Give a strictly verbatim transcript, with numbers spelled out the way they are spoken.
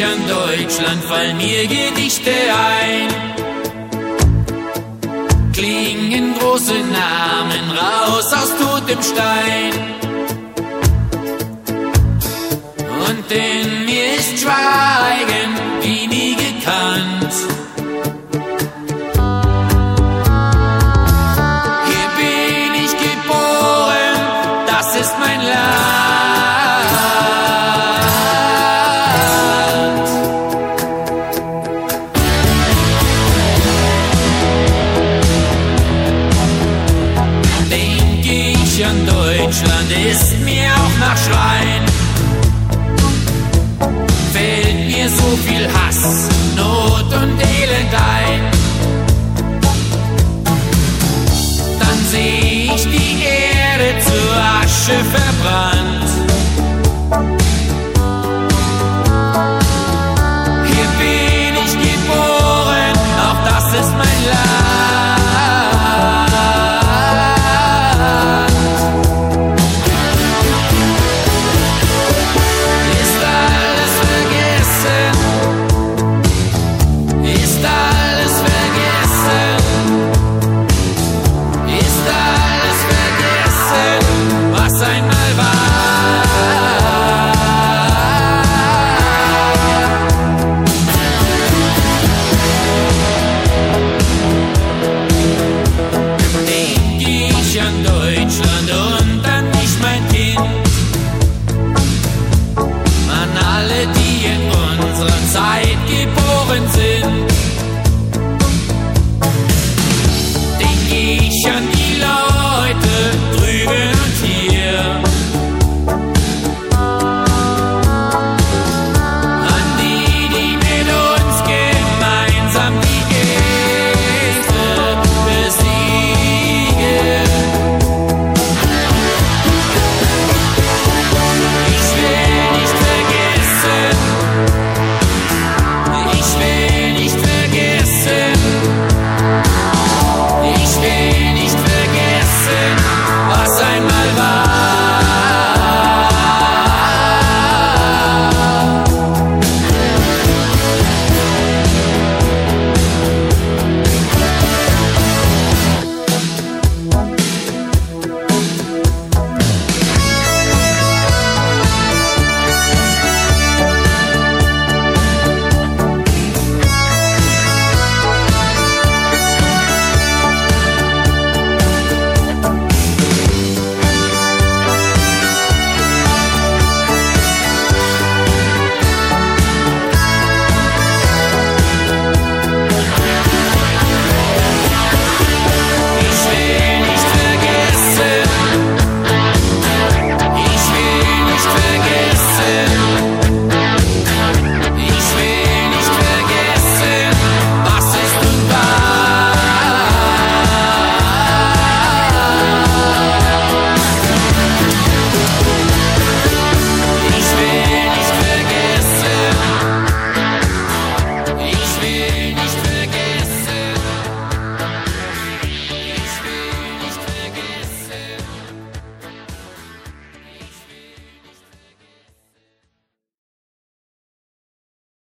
ich an Deutschland, fallen mir Gedichte ein. Klingen große Namen raus aus totem Stein. Und in mir ist Schweigen wie nie gekannt. Hier bin ich geboren, das ist mein Land. An Deutschland ist mir auch nach Schreien. Fällt mir so viel Hass, Not und Elend ein. Dann seh ich die Erde zur Asche verbrannt.